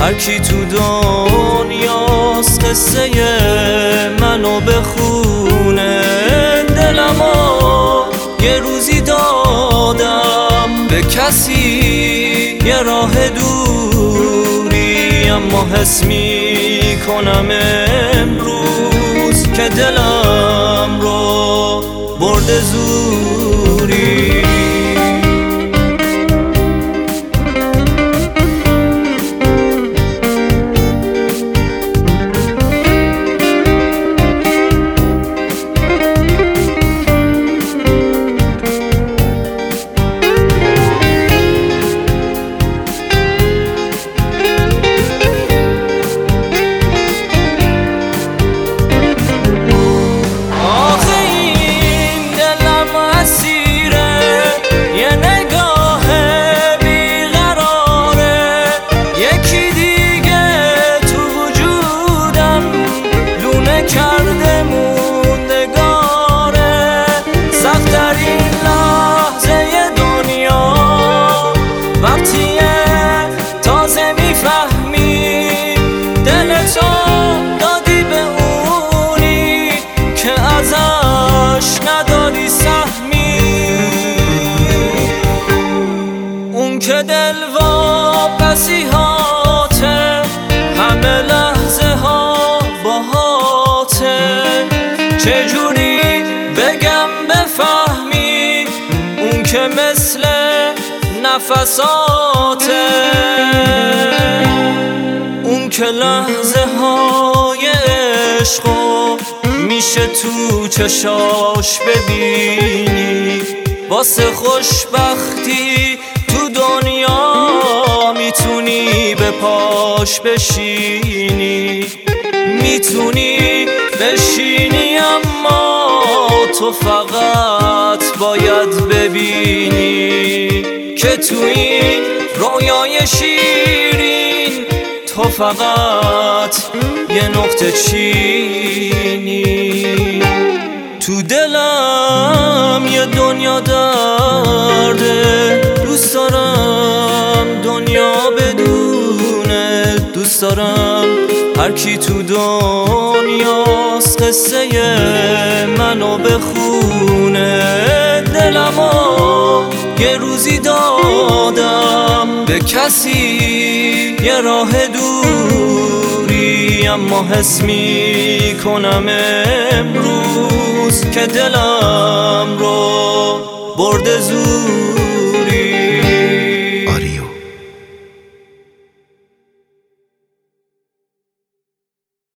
هر کی تو دنیاست قصه منو بخونه. دلمو یه روزی دادم به کسی، یه راه دوری، اما حس میکنم امروز که دلم رو برده زوری. که دل واپسیهاته، همه لحظه ها باهاته. چجوری بگم بفهمی اون که مثل نفساته، اون که لحظه های عشقو میشه تو چشاش ببینی. واسه خوشبختی تو دنیا میتونی به پاش بشینی، میتونی بشینی، اما تو فقط باید ببینی که تو این رویای شیرین تو فقط یه نقطه چینی. تو دلم یه دنیا درده، دوست دارم دنیا بدونه. دوست دارم هر کی تو دنیاست قصه منو بخونه. دلمو یه روزی دادم به کسی، یه راه دوری، اما حس میکنم امروز که دلم رو برده زود.